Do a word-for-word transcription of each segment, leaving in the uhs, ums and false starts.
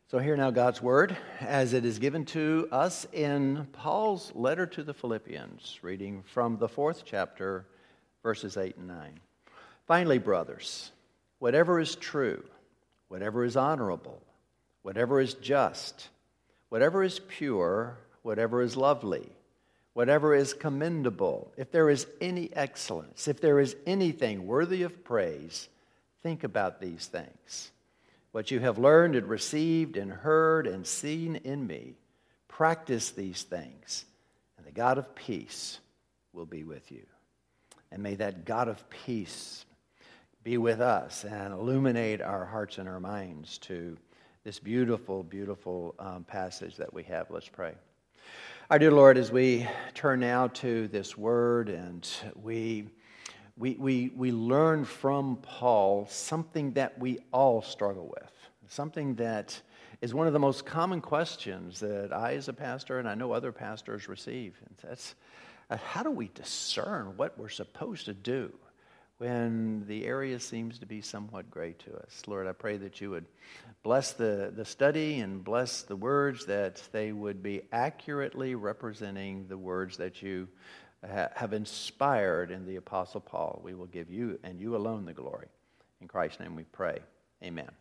So hear now God's word as it is given to us in Paul's letter to the Philippians, reading from the fourth chapter, verses eight and nine. Finally, brothers, whatever is true, whatever is honorable, whatever is just, whatever is pure, whatever is lovely, whatever is commendable, if there is any excellence, if there is anything worthy of praise, think about these things. What you have learned and received and heard and seen in me, practice these things, and the God of peace will be with you. And may that God of peace be with us and illuminate our hearts and our minds to this beautiful, beautiful um, passage that we have. Let's pray. Our dear Lord, as we turn now to this word and we... We, we, we learn from Paul something that we all struggle with, something that is one of the most common questions that I as a pastor and I know other pastors receive. And that's uh, how do we discern what we're supposed to do when the area seems to be somewhat gray to us? Lord, I pray that you would bless the, the study and bless the words, that they would be accurately representing the words that you have inspired in the Apostle Paul. We will give you and you alone the glory. In Christ's name we pray. Amen.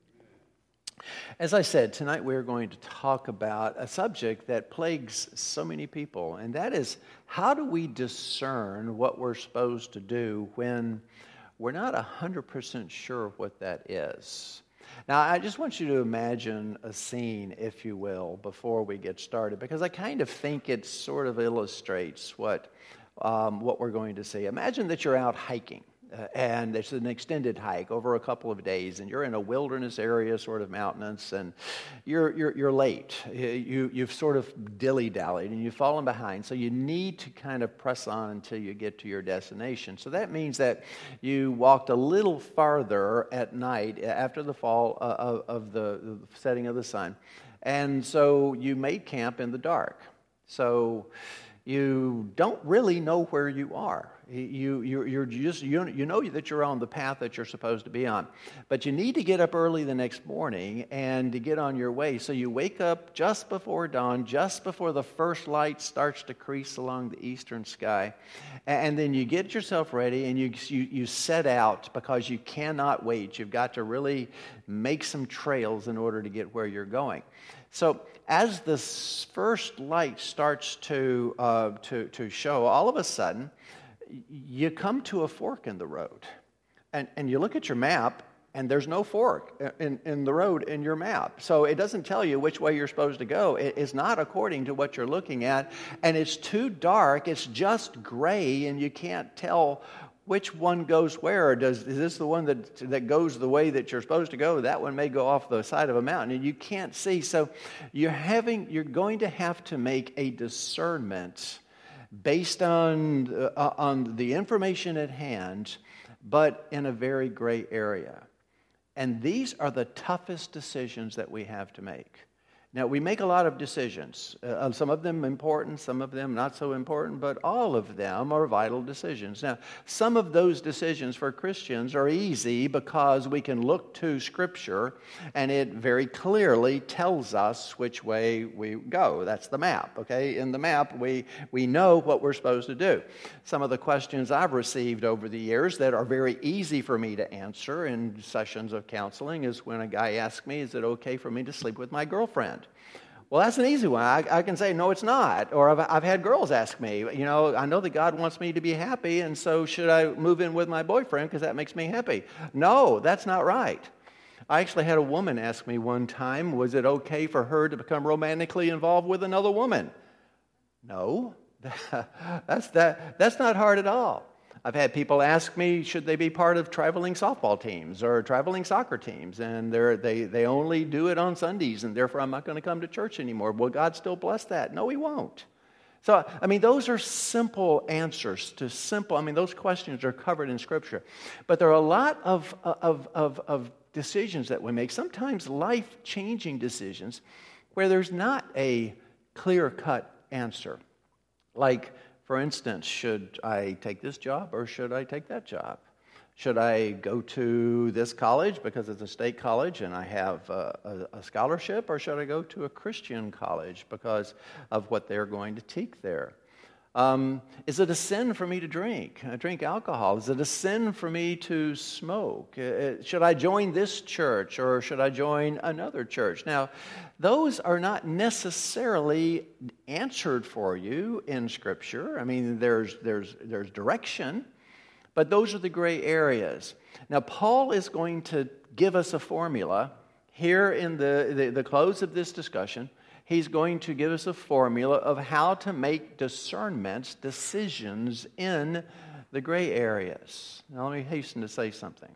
As I said, tonight we're going to talk about a subject that plagues so many people, and that is, how do we discern what we're supposed to do when we're not one hundred percent sure what that is? Now, I just want you to imagine a scene, if you will, before we get started, because I kind of think it sort of illustrates what um, what we're going to see. Imagine that you're out hiking, uh, and it's an extended hike over a couple of days, and you're in a wilderness area, sort of mountainous, and you're you're, you're late. You, you've sort of dilly-dallied, and you've fallen behind, so you need to kind of press on until you get to your destination. So that means that you walked a little farther at night after the fall of, of the, the setting of the sun, and so you made camp in the dark. So you don't really know where you are. You, you, you're just, you, you know that you're on the path that you're supposed to be on. But you need to get up early the next morning and to get on your way. So you wake up just before dawn, just before the first light starts to crease along the eastern sky. And then you get yourself ready and you, you, you set out because you cannot wait. You've got to really make some trails in order to get where you're going. So as the first light starts to, uh, to, to show, all of a sudden, you come to a fork in the road. And, and you look at your map, and there's no fork in, in the road in your map. So it doesn't tell you which way you're supposed to go. It, it's not according to what you're looking at. And it's too dark. It's just gray, and you can't tell which one goes where. Does is this the one that that goes the way that you're supposed to go? That one may go off the side of a mountain, and you can't see. So you're having you're going to have to make a discernment based on uh, on the information at hand, but in a very gray area. And these are the toughest decisions that we have to make. Now, we make a lot of decisions, uh, some of them important, some of them not so important, but all of them are vital decisions. Now, some of those decisions for Christians are easy because we can look to Scripture and it very clearly tells us which way we go. That's the map, okay? In the map, we, we know what we're supposed to do. Some of the questions I've received over the years that are very easy for me to answer in sessions of counseling is when a guy asks me, is it okay for me to sleep with my girlfriend? Well, that's an easy one. I, I can say, no, it's not. Or I've, I've had girls ask me, you know, I know that God wants me to be happy, and so should I move in with my boyfriend because that makes me happy? No, that's not right. I actually had a woman ask me one time, was it okay for her to become romantically involved with another woman? No, that's, that, that's not hard at all. I've had people ask me, should they be part of traveling softball teams or traveling soccer teams? And they're, they they only do it on Sundays, and therefore I'm not going to come to church anymore. Will God still bless that? No, He won't. So, I mean, those are simple answers to simple, I mean, those questions are covered in Scripture. But there are a lot of, of, of, of decisions that we make, sometimes life-changing decisions, where there's not a clear-cut answer. Like, for instance, should I take this job or should I take that job? Should I go to this college because it's a state college and I have a, a, a scholarship, or should I go to a Christian college because of what they're going to teach there? Um, is it a sin for me to drink, uh, drink alcohol? Is it a sin for me to smoke? Uh, should I join this church or should I join another church? Now, those are not necessarily answered for you in Scripture. I mean, there's there's there's direction, but those are the gray areas. Now, Paul is going to give us a formula here in the, the, the close of this discussion. He's going to give us a formula of how to make discernments, decisions in the gray areas. Now, let me hasten to say something.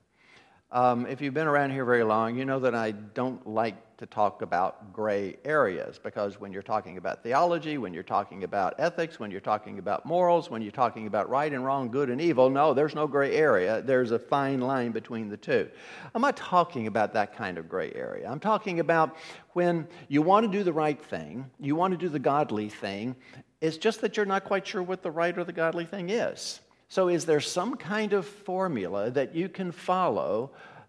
Um, if you've been around here very long, you know that I don't like to talk about gray areas, because when you're talking about theology, when you're talking about ethics, when you're talking about morals, when you're talking about right and wrong, good and evil, no, there's no gray area. There's a fine line between the two. I'm not talking about that kind of gray area. I'm talking about when you want to do the right thing, you want to do the godly thing, it's just that you're not quite sure what the right or the godly thing is. So is there some kind of formula that you can follow,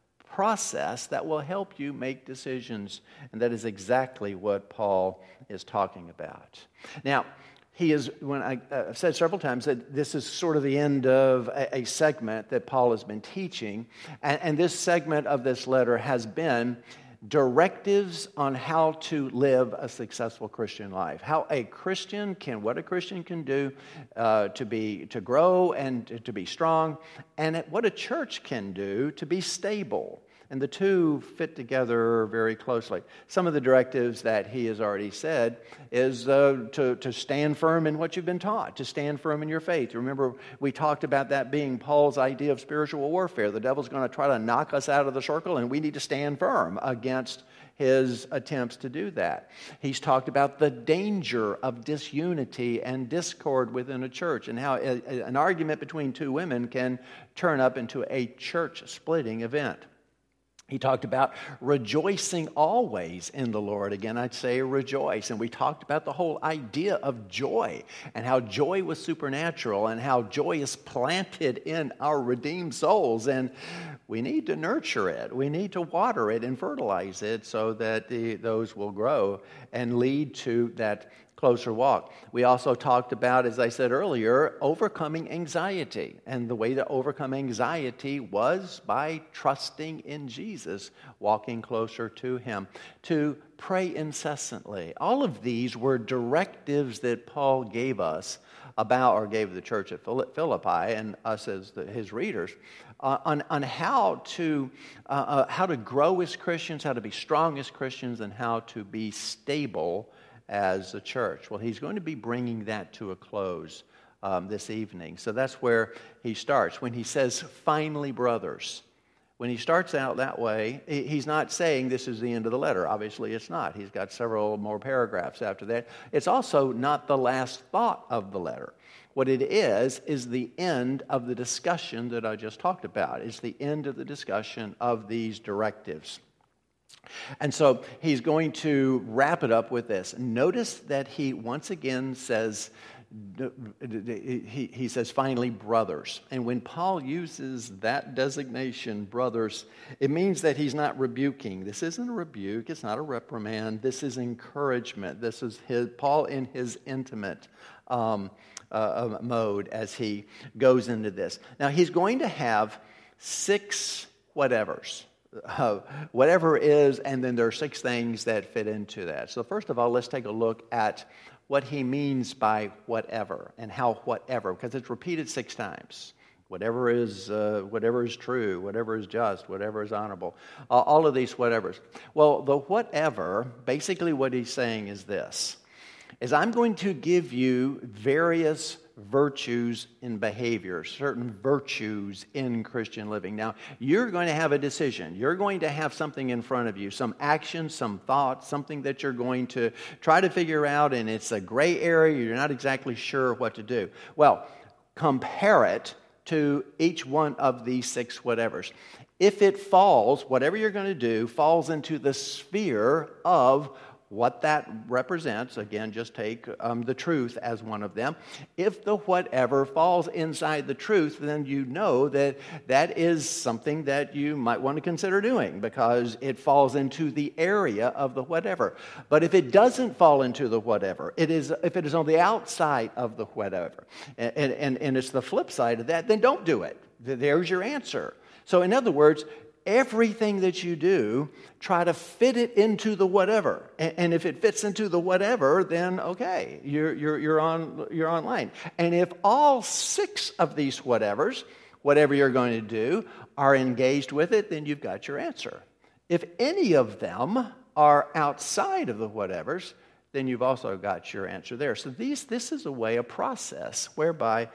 process, that will help you make decisions? And that is exactly what Paul is talking about. Now, he is, when I, uh, I've said several times that this is sort of the end of a, a segment that Paul has been teaching. And, and this segment of this letter has been directives on how to live a successful Christian life. How a Christian can, what a Christian can do uh, to be, to grow and to, to be strong, and what a church can do to be stable. And the two fit together very closely. Some of the directives that he has already said is uh, to, to stand firm in what you've been taught, to stand firm in your faith. Remember, we talked about that being Paul's idea of spiritual warfare. The devil's going to try to knock us out of the circle, and we need to stand firm against his attempts to do that. He's talked about the danger of disunity and discord within a church, and how a, a, an argument between two women can turn up into a church-splitting event. He talked about rejoicing always in the Lord. Again, I'd say rejoice. And we talked about the whole idea of joy and how joy was supernatural and how joy is planted in our redeemed souls. And we need to nurture it. We need to water it and fertilize it so that the, those will grow and lead to that closer walk. We also talked about, as I said earlier, overcoming anxiety. And the way to overcome anxiety was by trusting in Jesus, walking closer to Him, to pray incessantly. All of these were directives that Paul gave us about, or gave the church at Philippi and us as the, his readers, uh, on, on how to uh, uh, how to grow as Christians, how to be strong as Christians, and how to be stable as a church. Well, he's going to be bringing that to a close um, this evening. So that's where he starts. When he says, finally, brothers, when he starts out that way, he's not saying this is the end of the letter. Obviously, it's not. He's got several more paragraphs after that. It's also not the last thought of the letter. What it is, is the end of the discussion that I just talked about. It's the end of the discussion of these directives. And so he's going to wrap it up with this. Notice that he once again says, he, he says, finally, brothers. And when Paul uses that designation, brothers, it means that he's not rebuking. This isn't a rebuke. It's not a reprimand. This is encouragement. This is his, Paul in his intimate um, uh, mode as he goes into this. Now, he's going to have six whatevers. Uh, whatever is, and then there are six things that fit into that. So first of all, let's take a look at what he means by whatever, and how whatever, because it's repeated six times. Whatever is, uh, whatever is true, whatever is just, whatever is honorable, uh, all of these whatevers. Well, the whatever, basically what he's saying is this, is I'm going to give you various virtues in behavior, certain virtues in Christian living. Now, you're going to have a decision. You're going to have something in front of you, some action, some thought, something that you're going to try to figure out, and it's a gray area. You're not exactly sure what to do. Well, compare it to each one of these six whatevers. If it falls, whatever you're going to do, falls into the sphere of what that represents, again, just take um, the truth as one of them. If the whatever falls inside the truth, then you know that that is something that you might want to consider doing because it falls into the area of the whatever. But if it doesn't fall into the whatever, it is if it is on the outside of the whatever, and, and, and it's the flip side of that, then don't do it. There's your answer. So in other words, everything that you do, try to fit it into the whatever. And, and if it fits into the whatever, then okay, you're, you're, you're, on, you're online. And if all six of these whatevers, whatever you're going to do, are engaged with it, then you've got your answer. If any of them are outside of the whatevers, then you've also got your answer there. So these, this is a way, a process, whereby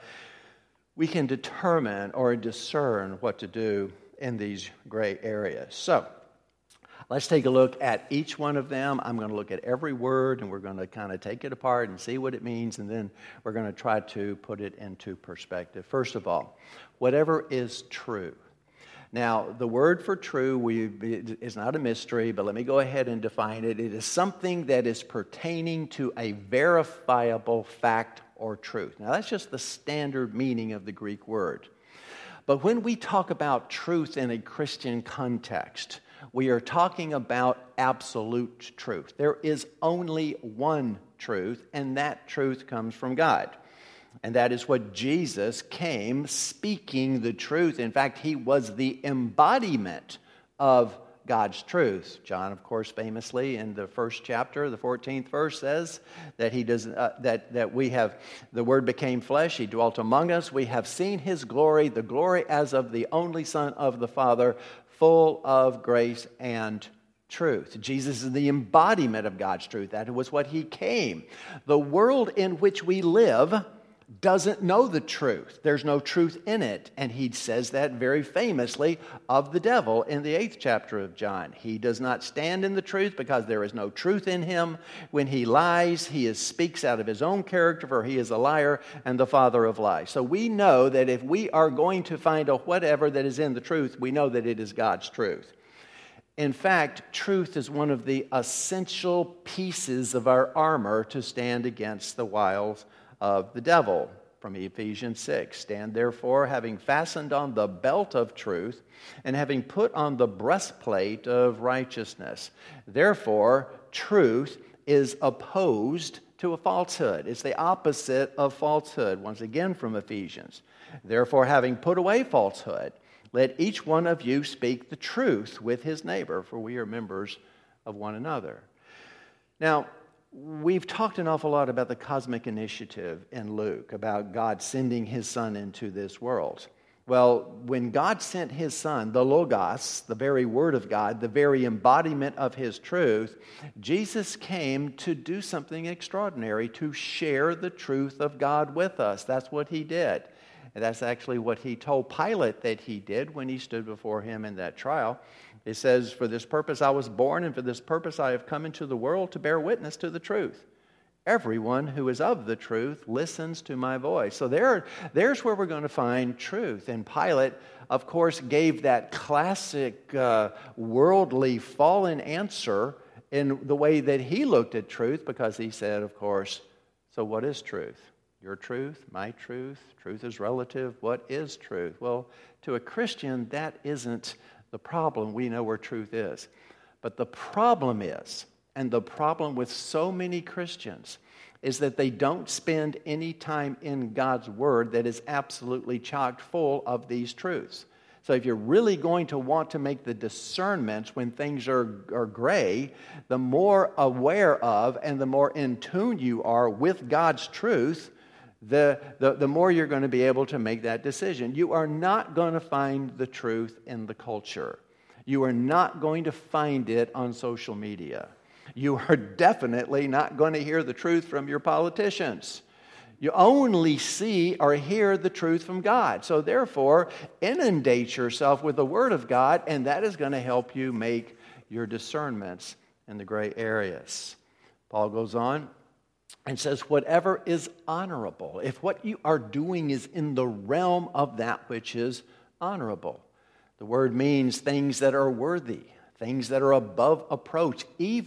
we can determine or discern what to do in these gray areas. So let's take a look at each one of them. I'm going to look at every word, and we're going to kind of take it apart and see what it means, and then we're going to try to put it into perspective. First of all, whatever is true. Now, the word for true we, is not a mystery, but let me go ahead and define it. It is something that is pertaining to a verifiable fact or truth. Now, that's just the standard meaning of the Greek word. But when we talk about truth in a Christian context, we are talking about absolute truth. There is only one truth, and that truth comes from God. And that is what Jesus came speaking the truth. In fact, he was the embodiment of God's truth. John, of course, famously in the first chapter, the fourteenth verse says that he does uh, that that we have the Word became flesh. He dwelt among us. We have seen his glory, the glory as of the only Son of the Father, full of grace and truth. Jesus is the embodiment of God's truth. That was what he came. The world in which we live doesn't know the truth. There's no truth in it. And he says that very famously of the devil in the eighth chapter of John. He does not stand in the truth because there is no truth in him. When he lies, he is, speaks out of his own character, for he is a liar and the father of lies. So we know that if we are going to find a whatever that is in the truth, we know that it is God's truth. In fact, truth is one of the essential pieces of our armor to stand against the wiles of the devil. From Ephesians six, stand therefore, having fastened on the belt of truth, and having put on the breastplate of righteousness. Therefore, truth is opposed to a falsehood. It's the opposite of falsehood. Once again from Ephesians. Therefore, having put away falsehood, let each one of you speak the truth with his neighbor, for we are members of one another. Now, we've talked an awful lot about the cosmic initiative in Luke, about God sending his Son into this world. Well, when God sent his Son, the Logos, the very Word of God, the very embodiment of his truth, Jesus came to do something extraordinary, to share the truth of God with us. That's what he did. And that's actually what he told Pilate that he did when he stood before him in that trial. It says, for this purpose I was born, and for this purpose I have come into the world to bear witness to the truth. Everyone who is of the truth listens to my voice. So there, there's where we're going to find truth. And Pilate, of course, gave that classic uh, worldly fallen answer in the way that he looked at truth, because he said, of course, so what is truth? Your truth, my truth, truth is relative. What is truth? Well, to a Christian, that isn't the problem. We know where truth is. But the problem is, and the problem with so many Christians, is that they don't spend any time in God's Word that is absolutely chock full of these truths. So if you're really going to want to make the discernments when things are, are gray, the more aware of and the more in tune you are with God's truth, The, the, the more you're going to be able to make that decision. You are not going to find the truth in the culture. You are not going to find it on social media. You are definitely not going to hear the truth from your politicians. You only see or hear the truth from God. So therefore, inundate yourself with the Word of God, and that is going to help you make your discernments in the gray areas. Paul goes on and says, whatever is honorable, if what you are doing is in the realm of that which is honorable. The word means things that are worthy, things that are above approach, even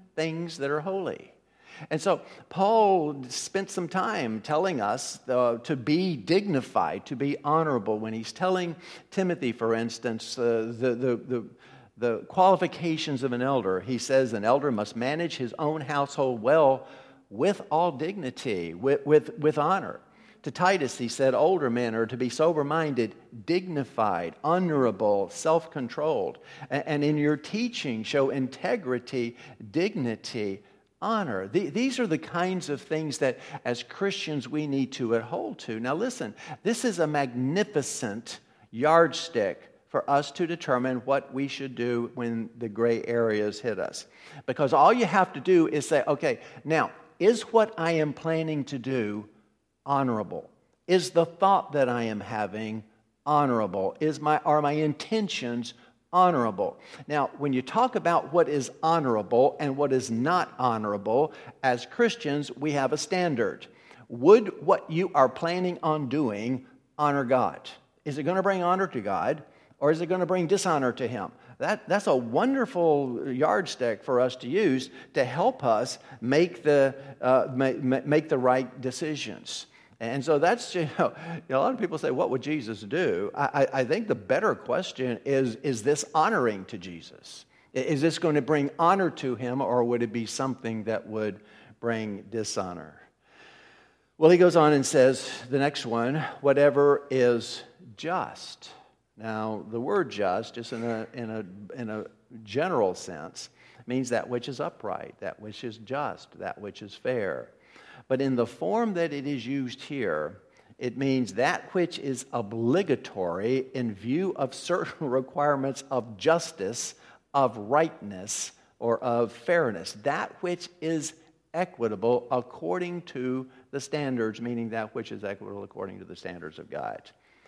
things that are holy. And so Paul spent some time telling us uh, to be dignified, to be honorable. When he's telling Timothy, for instance, uh, the, the, the, the qualifications of an elder, he says an elder must manage his own household well with all dignity, with, with, with honor. To Titus, he said, older men are to be sober-minded, dignified, honorable, self-controlled. And, and in your teaching, show integrity, dignity, honor. The, these are the kinds of things that as Christians we need to adhere to. Now listen, this is a magnificent yardstick for us to determine what we should do when the gray areas hit us. Because all you have to do is say, okay, now, is what I am planning to do honorable? Is the thought that I am having honorable? Is my, are my intentions honorable? Now, when you talk about what is honorable and what is not honorable, as Christians, we have a standard. Would what you are planning on doing honor God? Is it going to bring honor to God, or is it going to bring dishonor to Him? That, that's a wonderful yardstick for us to use to help us make the, uh, make, make the right decisions. And so that's, you know, you know, a lot of people say, what would Jesus do? I, I think the better question is, is this honoring to Jesus? Is this going to bring honor to Him, or would it be something that would bring dishonor? Well, he goes on and says, the next one, whatever is just. Now, the word just, just in a, in a, in a general sense, means that which is upright, that which is just, that which is fair. But in the form that it is used here, it means that which is obligatory in view of certain requirements of justice, of rightness, or of fairness. That which is equitable according to the standards, meaning that which is equitable according to the standards of God.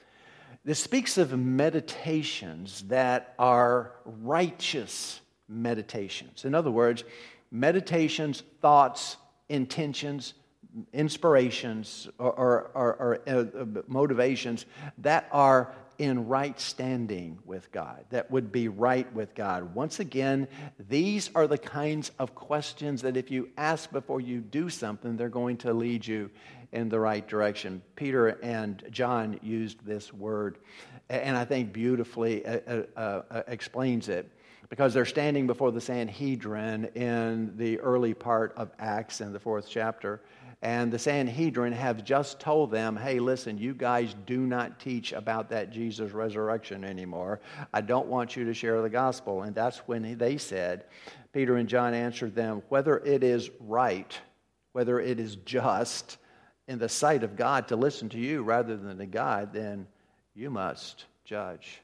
This speaks of meditations that are righteous meditations. In other words, meditations, thoughts, intentions, inspirations, or, or, or, or uh, motivations that are in right standing with God, that would be right with God. Once again, these are the kinds of questions that if you ask before you do something, they're going to lead you in the right direction. Peter and John used this word, and I think beautifully uh, uh, uh, explains it, because they're standing before the Sanhedrin in the early part of Acts in the fourth chapter. And the Sanhedrin have just told them, hey, listen, you guys do not teach about that Jesus resurrection anymore. I don't want you to share the gospel. And that's when they said, Peter and John answered them, whether it is right, whether it is just in the sight of God to listen to you rather than to God, then you must judge.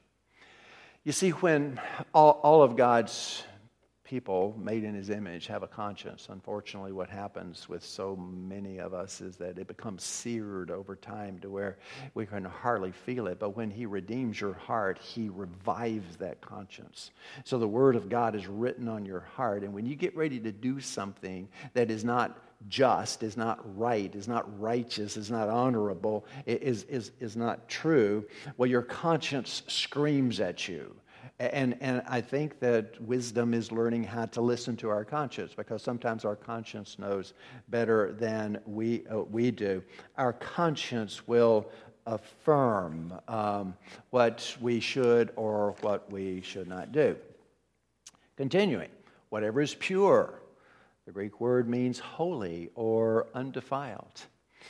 You see, when all, all of God's people made in His image have a conscience, unfortunately what happens with so many of us is that it becomes seared over time to where we can hardly feel it. But when He redeems your heart, He revives that conscience. So the Word of God is written on your heart, and when you get ready to do something that is not just, is not right, is not righteous, is not honorable, is, is, is not true, well, your conscience screams at you. And, and I think that wisdom is learning how to listen to our conscience, because sometimes our conscience knows better than we, uh, we do. Our conscience will affirm um, what we should or what we should not do. Continuing, whatever is pure. The Greek word means holy or undefiled.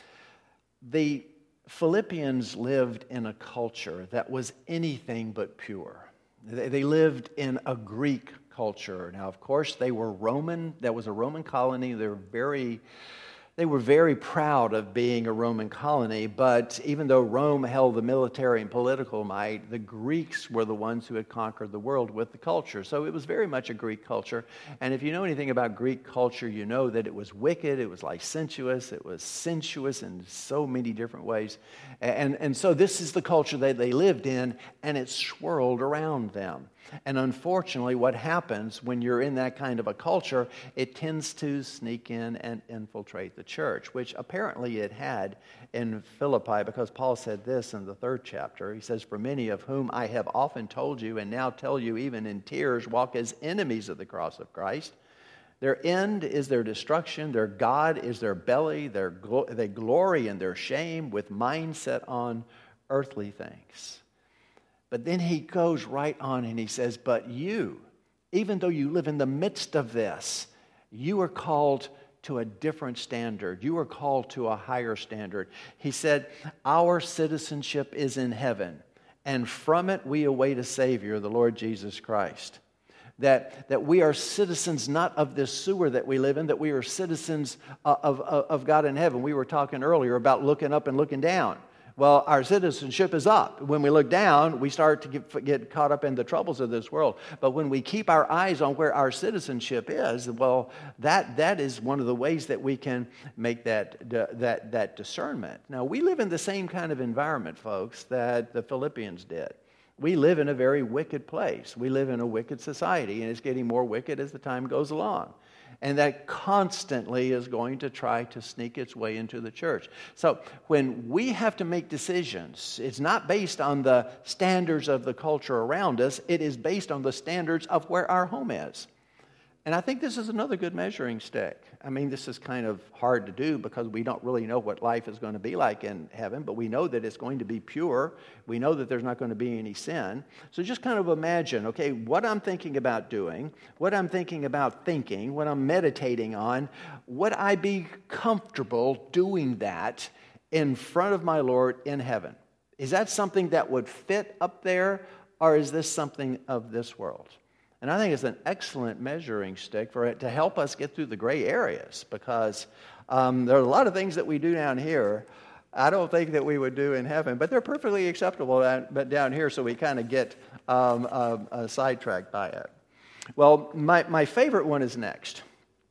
The Philippians lived in a culture that was anything but pure. They lived in a Greek culture. Now, of course, they were Roman. That was a Roman colony. They were very, they were very proud of being a Roman colony. But even though Rome held the military and political might, the Greeks were the ones who had conquered the world with the culture. So it was very much a Greek culture. And if you know anything about Greek culture, you know that it was wicked, it was licentious, it was sensuous in so many different ways. And, and so this is the culture that they lived in, and it swirled around them. And unfortunately, what happens when you're in that kind of a culture, it tends to sneak in and infiltrate the church, which apparently it had in Philippi, because Paul said this in the third chapter. He says, for many of whom I have often told you and now tell you even in tears, walk as enemies of the cross of Christ. Their end is their destruction. Their God is their belly. Their glo- they glory in their shame with mind set on earthly things. But then he goes right on and he says, but you, even though you live in the midst of this, you are called to a different standard. You are called to a higher standard. He said, our citizenship is in heaven, and from it we await a Savior, the Lord Jesus Christ. That, that we are citizens not of this sewer that we live in, that we are citizens of, of, of God in heaven. We were talking earlier about looking up and looking down. Well, our citizenship is up. When we look down, we start to get, get caught up in the troubles of this world. But when we keep our eyes on where our citizenship is, well, that, that is one of the ways that we can make that, that, that discernment. Now, we live in the same kind of environment, folks, that the Philippians did. We live in a very wicked place. We live in a wicked society, and it's getting more wicked as the time goes along. And that constantly is going to try to sneak its way into the church. So when we have to make decisions, it's not based on the standards of the culture around us. It is based on the standards of where our home is. And I think this is another good measuring stick. I mean, this is kind of hard to do because we don't really know what life is going to be like in heaven, but we know that it's going to be pure. We know that there's not going to be any sin. So just kind of imagine, okay, what I'm thinking about doing, what I'm thinking about thinking, what I'm meditating on, would I be comfortable doing that in front of my Lord in heaven? Is that something that would fit up there, or is this something of this world? And I think it's an excellent measuring stick for it to help us get through the gray areas, because um, there are a lot of things that we do down here I don't think that we would do in heaven, but they're perfectly acceptable but down here, so we kind of get um, uh, uh, sidetracked by it. Well, my, my favorite one is next.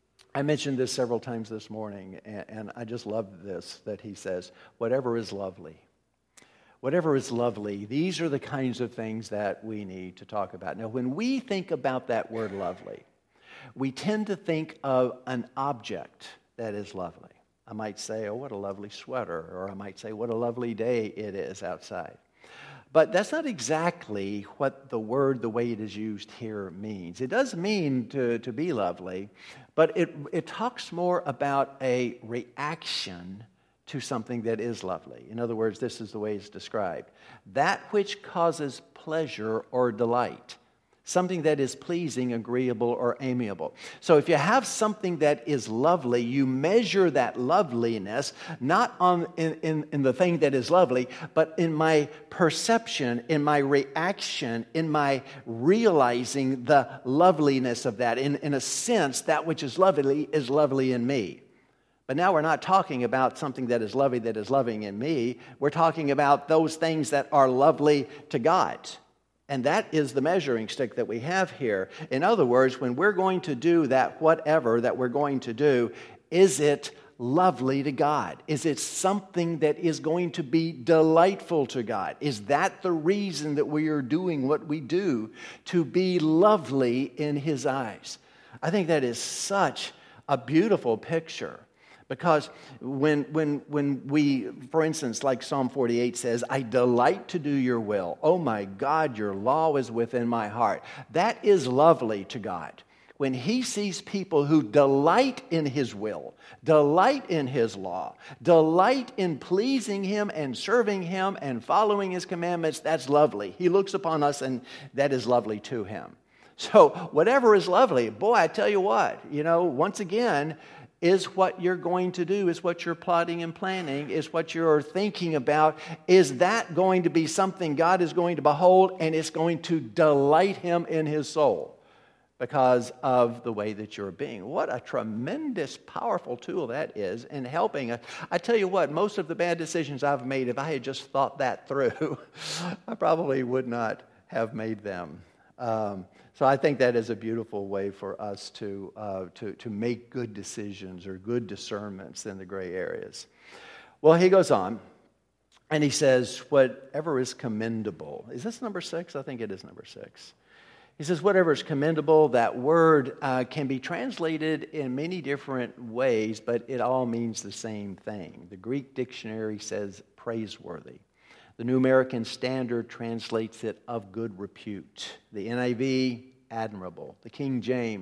I mentioned this several times this morning, and, and I just love this, that he says, whatever is lovely. Whatever is lovely, these are the kinds of things that we need to talk about. Now, when we think about that word lovely, we tend to think of an object that is lovely. I might say, oh, what a lovely sweater, or I might say, what a lovely day it is outside. But that's not exactly what the word, the way it is used here, means. It does mean to, to be lovely, but it, it talks more about a reaction to something that is lovely. In other words, this is the way it's described. That which causes pleasure or delight. Something that is pleasing, agreeable, or amiable. So if you have something that is lovely, you measure that loveliness not on in, in, in the thing that is lovely, but in my perception, in my reaction, in my realizing the loveliness of that. In, in a sense, that which is lovely is lovely in me. But now we're not talking about something that is lovely that is loving in me. We're talking about those things that are lovely to God. And that is the measuring stick that we have here. In other words, when we're going to do that whatever that we're going to do, is it lovely to God? Is it something that is going to be delightful to God? Is that the reason that we are doing what we do, to be lovely in His eyes? I think that is such a beautiful picture. Because when when when we, for instance, like Psalm forty-eight says, I delight to do your will. Oh my God, your law is within my heart. That is lovely to God. When He sees people who delight in His will, delight in His law, delight in pleasing Him and serving Him and following His commandments, that's lovely. He looks upon us and that is lovely to Him. So whatever is lovely, boy, I tell you what, you know, once again, is what you're going to do, is what you're plotting and planning, is what you're thinking about. Is that going to be something God is going to behold and it's going to delight Him in His soul because of the way that you're being? What a tremendous, powerful tool that is in helping us. I tell you what, most of the bad decisions I've made, if I had just thought that through, I probably would not have made them. Um, so I think that is a beautiful way for us to, uh, to, to make good decisions or good discernments in the gray areas. Well, he goes on, and he says, whatever is commendable. Is this number six? I think it is number six. He says, whatever is commendable. That word uh, can be translated in many different ways, but it all means the same thing. The Greek dictionary says praiseworthy. The New American Standard translates it of good repute. The N I V, admirable. The King James,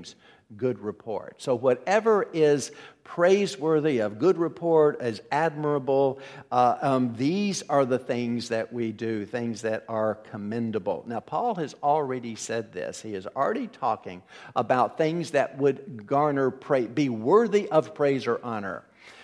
good report. So whatever is praiseworthy, of good report, is admirable, uh, um, these are the things that we do, things that are commendable. Now, Paul has already said this. He is already talking about things that would garner praise, be worthy of praise or honor.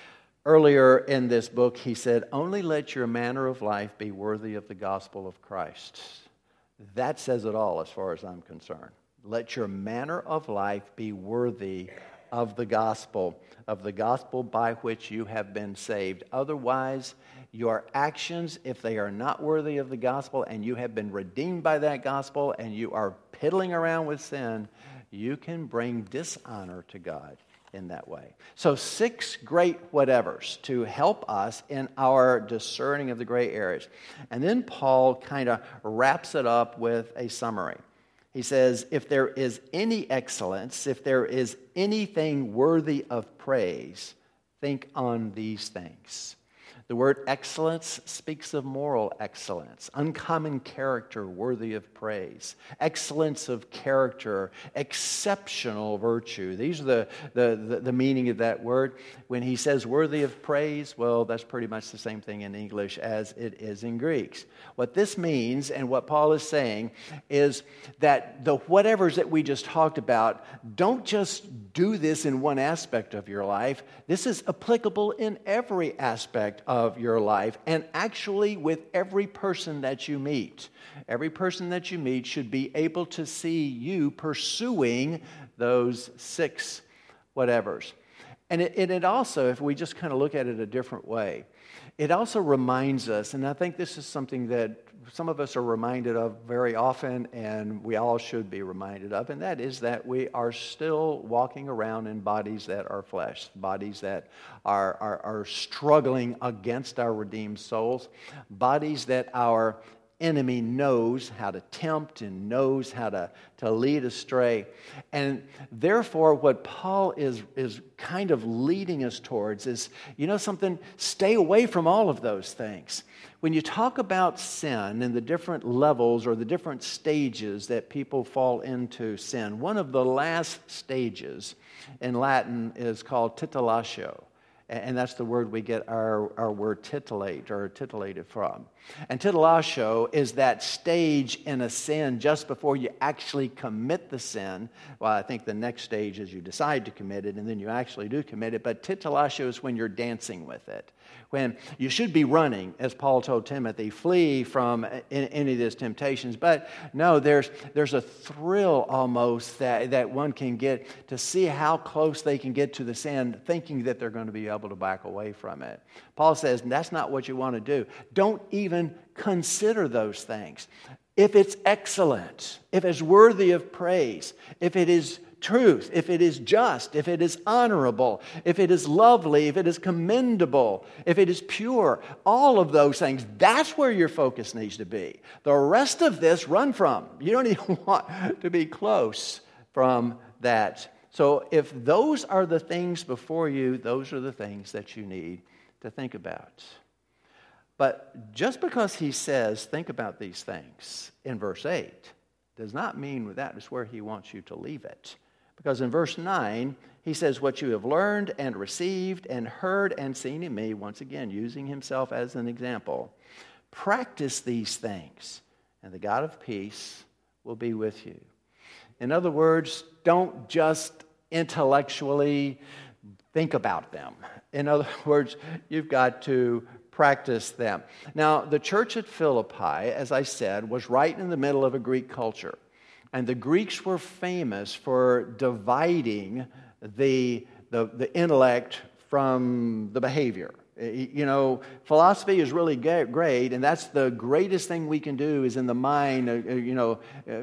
Earlier in this book, he said, only let your manner of life be worthy of the gospel of Christ. That says it all as far as I'm concerned. Let your manner of life be worthy of the gospel, of the gospel by which you have been saved. Otherwise, your actions, if they are not worthy of the gospel and you have been redeemed by that gospel and you are piddling around with sin, you can bring dishonor to God in that way. So six great whatevers to help us in our discerning of the gray areas. And then Paul kind of wraps it up with a summary. He says, if there is any excellence, if there is anything worthy of praise, think on these things. The word excellence speaks of moral excellence, uncommon character worthy of praise, excellence of character, exceptional virtue. These are the, the, the, the meaning of that word. When he says worthy of praise, well, that's pretty much the same thing in English as it is in Greek. What this means, and what Paul is saying, is that the whatevers that we just talked about, don't just do this in one aspect of your life. This is applicable in every aspect of of your life, and actually with every person that you meet. Every person that you meet should be able to see you pursuing those six whatevers. And it, and it also, if we just kind of look at it a different way, it also reminds us, and I think this is something that some of us are reminded of very often, and we all should be reminded of, and that is that we are still walking around in bodies that are flesh, bodies that are, are, are struggling against our redeemed souls, bodies that our enemy knows how to tempt and knows how to, to lead astray. And therefore, what Paul is, is kind of leading us towards is, you know something, stay away from all of those things. When you talk about sin and the different levels or the different stages that people fall into sin, one of the last stages in Latin is called titullatio. And that's the word we get our, our word titillate or titillated from. And titullatio is that stage in a sin just before you actually commit the sin. Well, I think the next stage is you decide to commit it and then you actually do commit it. But titullatio is when you're dancing with it. When you should be running, as Paul told Timothy, flee from any of these temptations. But no, there's there's a thrill almost that, that one can get to see how close they can get to the sin, thinking that they're going to be able to back away from it. Paul says that's not what you want to do. Don't even consider those things. If it's excellent, if it's worthy of praise, if it is truth, if it is just, if it is honorable, if it is lovely, if it is commendable, if it is pure, all of those things, that's where your focus needs to be. The rest of this, run from. You don't even want to be close from that. So if those are the things before you, those are the things that you need to think about. But just because he says, think about these things in verse eight, does not mean that is where he wants you to leave it. Because in verse nine, he says, what you have learned and received and heard and seen in me, once again, using himself as an example, practice these things, and the God of peace will be with you. In other words, don't just intellectually think about them. In other words, you've got to practice them. Now, the church at Philippi, as I said, was right in the middle of a Greek culture. And the Greeks were famous for dividing the, the, the intellect from the behavior. You know, philosophy is really great, and that's the greatest thing we can do is in the mind, you know,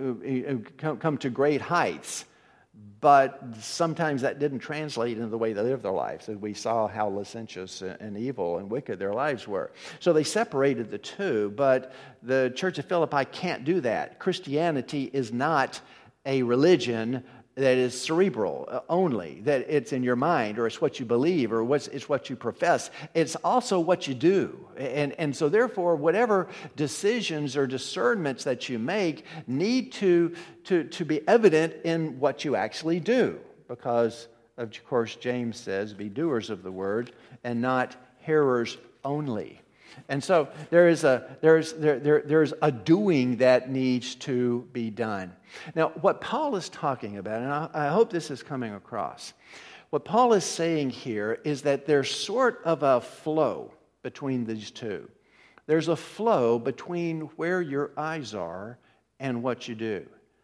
come to great heights. But sometimes that didn't translate into the way they lived their lives. And we saw how licentious and evil and wicked their lives were. So they separated the two, but the Church of Philippi can't do that. Christianity is not a religion that is cerebral only, that it's in your mind, or it's what you believe, or what's, it's what you profess. It's also what you do. And, and so therefore, whatever decisions or discernments that you make need to, to, to be evident in what you actually do. because, of course, James says, be doers of the word and not hearers only. And so there is a there's there, there there's a doing that needs to be done. Now, what Paul is talking about, and I, I hope this is coming across, what Paul is saying here is that there's sort of a flow between these two. There's a flow between where your eyes are and what you do.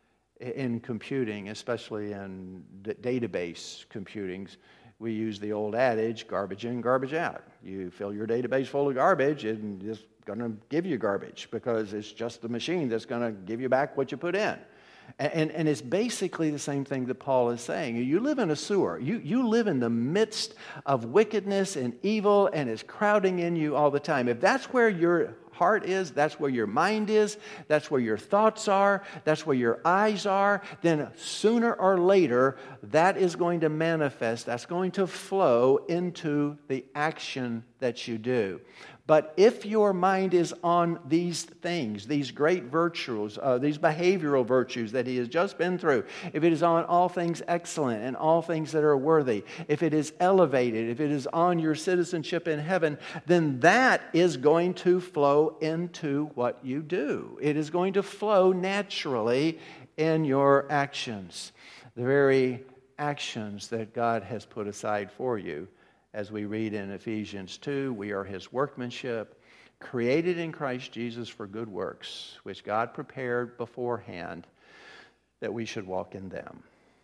In computing, especially in d- database computings, we use the old adage, garbage in, garbage out. You fill your database full of garbage, and it's going to give you garbage because it's just the machine that's going to give you back what you put in. And, and, and it's basically the same thing that Paul is saying. You live in a sewer. You, you live in the midst of wickedness and evil, and it's crowding in you all the time. If that's where your heart is, that's where your mind is, that's where your thoughts are, that's where your eyes are, then sooner or later that is going to manifest, that's going to flow into the action that you do. But if your mind is on these things, these great virtues, uh, these behavioral virtues that he has just been through, if it is on all things excellent and all things that are worthy, if it is elevated, if it is on your citizenship in heaven, then that is going to flow into what you do. It is going to flow naturally in your actions, the very actions that God has put aside for you. As we read in Ephesians two, we are his workmanship, created in Christ Jesus for good works, which God prepared beforehand that we should walk in them.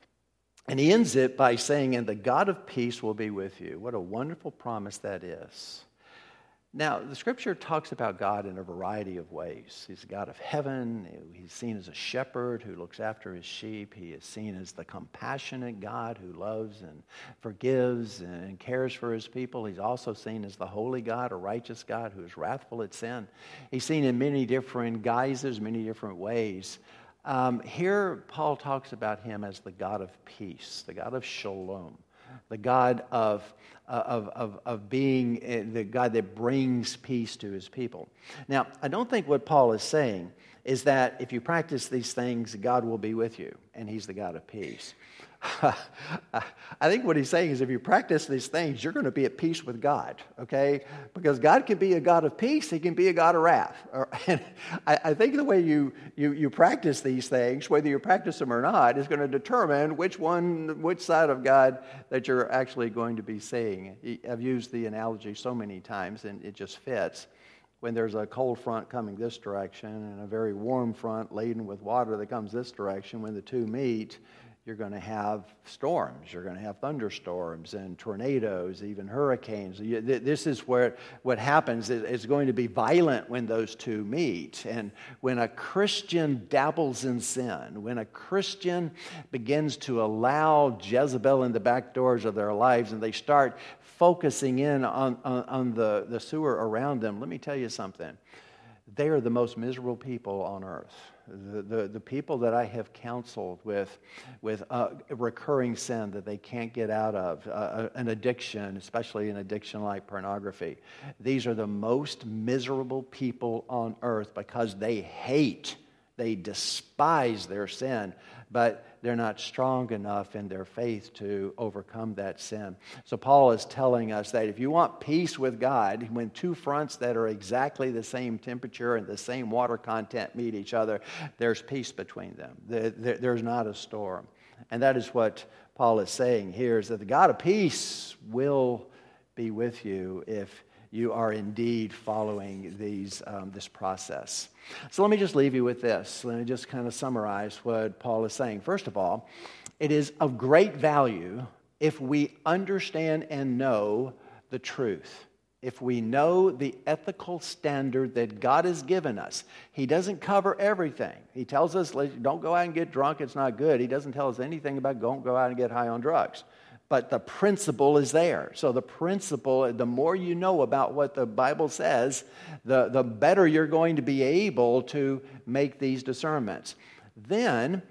And he ends it by saying, and the God of peace will be with you. What a wonderful promise that is. Now, the Scripture talks about God in a variety of ways. He's a God of heaven. He's seen as a shepherd who looks after his sheep. He is seen as the compassionate God who loves and forgives and cares for his people. He's also seen as the holy God, a righteous God who is wrathful at sin. He's seen in many different guises, many different ways. Um, here, Paul talks about him as the God of peace, the God of shalom, the God of, uh, of, of, of being uh, the God that brings peace to his people. Now, I don't think what Paul is saying is that if you practice these things, God will be with you, and he's the God of peace. I think what he's saying is if you practice these things, you're going to be at peace with God, okay? Because God can be a God of peace, he can be a God of wrath. And I think the way you, you, you practice these things, whether you practice them or not, is going to determine which one, which side of God that you're actually going to be seeing. I've used the analogy so many times, and it just fits. When there's a cold front coming this direction and a very warm front laden with water that comes this direction, when the two meet, you're going to have storms. You're going to have thunderstorms and tornadoes, even hurricanes. This is where what happens. It's going to be violent when those two meet. And when a Christian dabbles in sin, when a Christian begins to allow Jezebel in the back doors of their lives and they start focusing in on, on, on the, the sewer around them, let me tell you something. They are the most miserable people on earth. The, the, the people that I have counseled with, with uh, recurring sin that they can't get out of, uh, an addiction, especially an addiction like pornography. These are the most miserable people on earth because they hate, they despise their sin, but they're not strong enough in their faith to overcome that sin. So Paul is telling us that if you want peace with God, when two fronts that are exactly the same temperature and the same water content meet each other, there's peace between them. There's not a storm. And that is what Paul is saying here, is that the God of peace will be with you if you are indeed following these um, this process. So let me just leave you with this. Let me just kind of summarize what Paul is saying. First of all, it is of great value if we understand and know the truth. If we know the ethical standard that God has given us. He doesn't cover everything. He tells us, don't go out and get drunk, it's not good. He doesn't tell us anything about don't go out and get high on drugs. But the principle is there. So the principle, the more you know about what the Bible says, the, the better you're going to be able to make these discernments. Then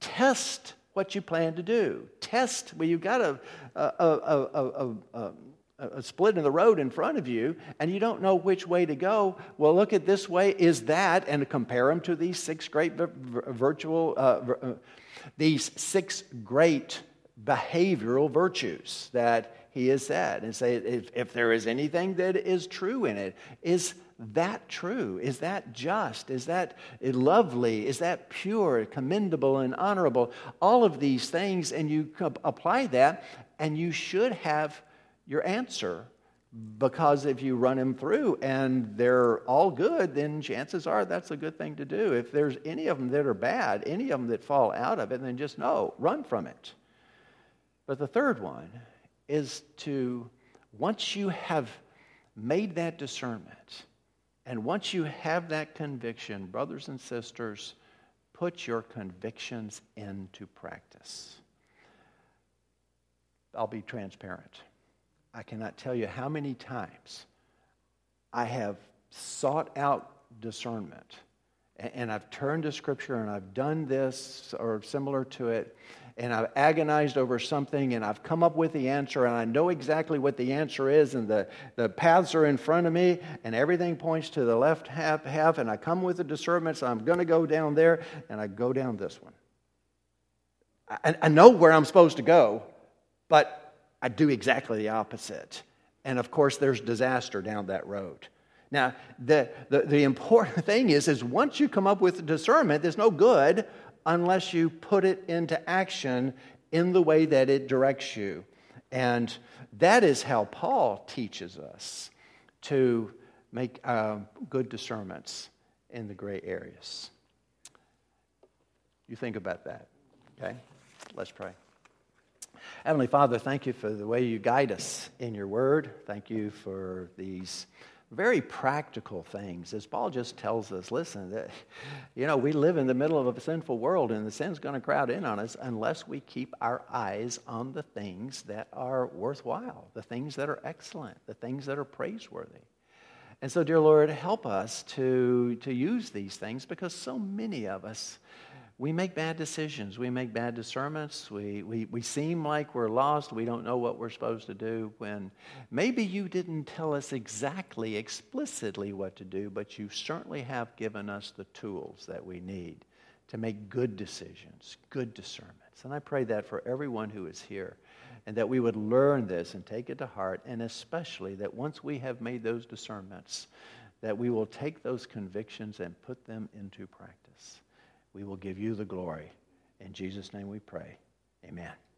test what you plan to do. Test, well, you've got a, a, a, a, a, a split in the road in front of you, and you don't know which way to go. Well, look at this way, is that, and compare them to these six great virtual, uh, these six great behavioral virtues that he has said, and say, if, if there is anything that is true in it, is that true? Is that just? Is that lovely? Is that pure, commendable, and honorable? All of these things, and you apply that, and you should have your answer. Because if you run them through and they're all good, then chances are that's a good thing to do. If there's any of them that are bad, any of them that fall out of it, then just no, run from it. But the third one is to, once you have made that discernment, and once you have that conviction, brothers and sisters, put your convictions into practice. I'll be transparent. I cannot tell you how many times I have sought out discernment, and I've turned to Scripture and I've done this or similar to it, and I've agonized over something and I've come up with the answer, and I know exactly what the answer is, and the, the paths are in front of me and everything points to the left half, half and I come with the discernment, so I'm going to go down there, and I go down this one. I, I know where I'm supposed to go, but I do exactly the opposite. And of course, there's disaster down that road. Now, the, the, the important thing is, is once you come up with discernment, there's no good unless you put it into action in the way that it directs you. And that is how Paul teaches us to make uh, good discernments in the gray areas. You think about that, okay? Let's pray. Heavenly Father, thank you for the way you guide us in your word. Thank you for these very practical things. As Paul just tells us, listen, that, you know, we live in the middle of a sinful world, and the sin's going to crowd in on us unless we keep our eyes on the things that are worthwhile, the things that are excellent, the things that are praiseworthy. And so, dear Lord, help us to, to use these things, because so many of us, we make bad decisions. We make bad discernments. We, we, we seem like we're lost. We don't know what we're supposed to do, when maybe you didn't tell us exactly, explicitly what to do, but you certainly have given us the tools that we need to make good decisions, good discernments. And I pray that for everyone who is here, and that we would learn this and take it to heart, and especially that once we have made those discernments, that we will take those convictions and put them into practice. We will give you the glory. In Jesus' name we pray. Amen.